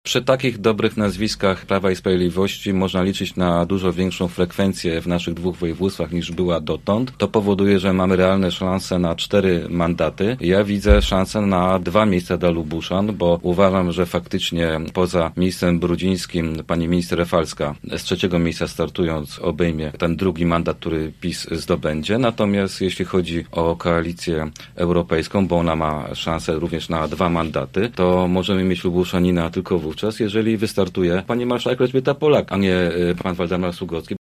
Przy takich dobrych nazwiskach Prawa i Sprawiedliwości można liczyć na dużo większą frekwencję w naszych dwóch województwach niż była dotąd. To powoduje, że mamy realne szanse na 4 mandaty. Ja widzę szansę na 2 miejsca dla Lubuszan, bo uważam, że faktycznie poza ministrem Brudzińskim pani minister Rafalska z 3. miejsca startując obejmie ten drugi mandat, który PiS zdobędzie. Natomiast jeśli chodzi o koalicję europejską, bo ona ma szansę również na 2 mandaty, to możemy mieć Lubuszanina tylko wówczas, jeżeli wystartuje pani marszałek Elżbieta Polak, a nie pan Waldemar Sługocki.